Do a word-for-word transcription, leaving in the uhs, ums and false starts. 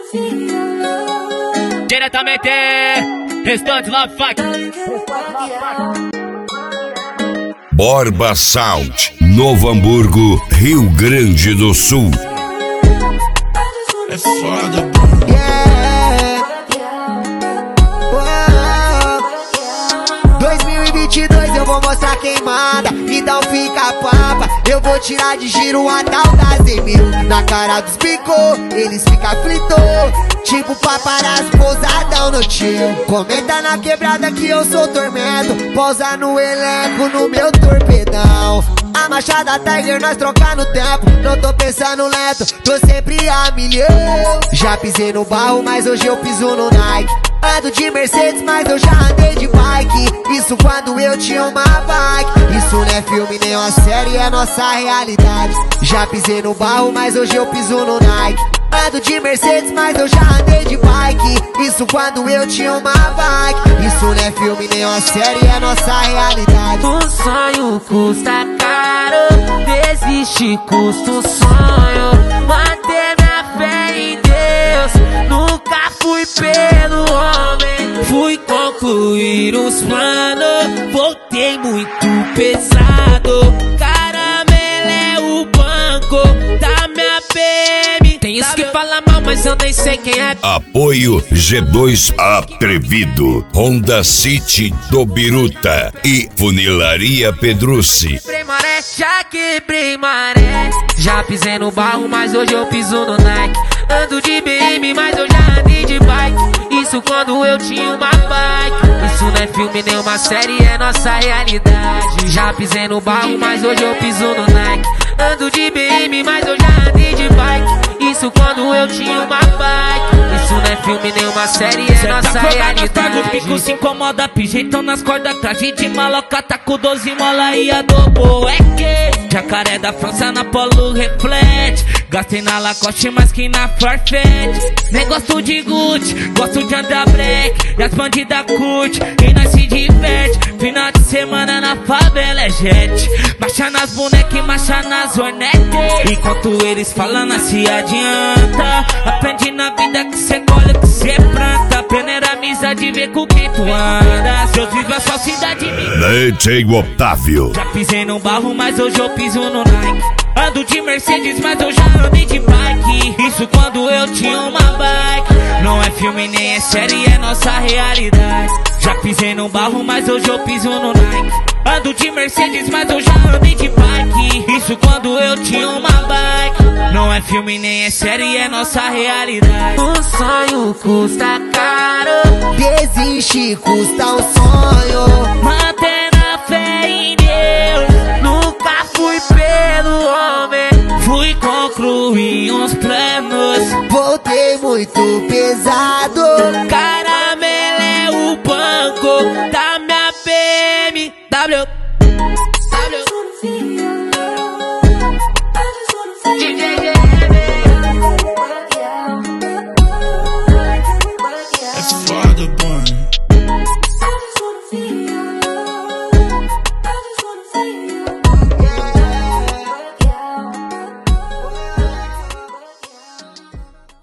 Diretamente, Restante Love Fuck. Borba Sound, Novo Hamburgo, Rio Grande do Sul. É foda, yeah. dois mil e vinte e dois eu vou mostrar quem manda, então fica papa. Eu vou tirar de giro a tal das mil. Na cara dos bicô, eles ficam aflitos, tipo paparazzi pousadão no tio. Comenta na quebrada que eu sou tormento, pousa no elenco no meu torpedão. A Machada Tiger nós trocar no tempo, não tô pensando lento, tô sempre a milhão. Já pisei no barro, mas hoje eu piso no Nike. Ando de Mercedes, mas eu já andei de bike. Isso quando eu tinha uma bike. Isso não é filme nem uma série, é nossa realidade. Já pisei no barro, mas hoje eu piso no Nike. Ando de Mercedes, mas eu já andei de bike. Isso quando eu tinha uma bike. Isso não é filme nem uma série, é nossa realidade. O sonho custa caro, desistir custa o sonho. Manter minha fé em Deus, nunca fui pelo homem. Fui concluir os planos, voltei muito pesado. Caramelo é o banco da minha P M. Tem isso que fala mal, mas eu nem sei quem é. Apoio G dois Atrevido, Honda City do Biruta e Funilaria Pedrucci. Quebrei maré, já quebrei maré. Já pisei no barro, mas hoje eu piso no Nike. Ando de B M, mas eu já andei de bike. Isso quando eu tinha uma bike. Isso não é filme nem uma série, é nossa realidade. Já pisei no barro, mas hoje eu piso no Nike. Ando de B M, mas eu já andei de bike. Isso quando eu tinha uma bike. Isso não é filme nem uma série, é nossa realidade. Os picos se incomoda, pijeitão nas cordas, traje de maloca, tá com doze mola e adobo. É que jacaré da França na Polo reflete. Gastei na Lacoste mais que na Farfetch. Nem gosto de Gucci, gosto de andar black. E as bandidas curte e nós se diverte. Final de semana na favela é jet. Marcha nas bonecas e marcha nas hornetes. Enquanto eles falam, nós se adianta. Aprende na vida que cê colhe, que cê planta. Peneira amizade, vê com quem tu anda. Deus vive a sua cidade em mim. D J Otávio. Já pisei no barro, mas hoje eu piso no Nike. Ando de Mercedes, mas eu já andei de bike. Isso quando eu tinha uma bike. Não é filme nem é série, é nossa realidade. Já pisei no barro, mas hoje eu piso no Nike. Ando de Mercedes, mas eu já andei de bike. Isso quando eu tinha uma bike. Não é filme nem é série, é nossa realidade. O sonho custa caro, Desistir custa um sonho. manter a fé em Deus, nunca fui pelo homem. Fui concluir uns planos. Voltei muito pesado. Caramelo é o banco da minha B M W. é foda, mano.